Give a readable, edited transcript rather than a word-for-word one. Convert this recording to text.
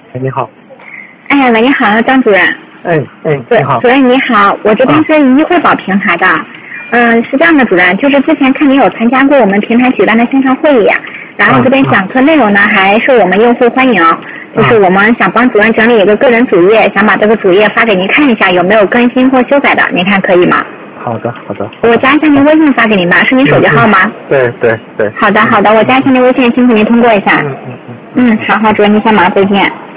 哎，你好。 哎，喂，你好，张主任。 你好。 主任你好，我这边是医惠宝平台的。是这样的，主任，就是之前看你有参加过我们平台举办的线上会议，然后这边讲课内容呢还受我们用户欢迎，就是我们想帮主任整理一个个人主页，想把这个主页发给您看一下有没有更新或修改的，您看可以吗？ 好的。 我加一下您微信发给您吧，是您手机号吗？ 对。 好的，我加一下您微信，辛苦您通过一下。好，主任您先忙，再见。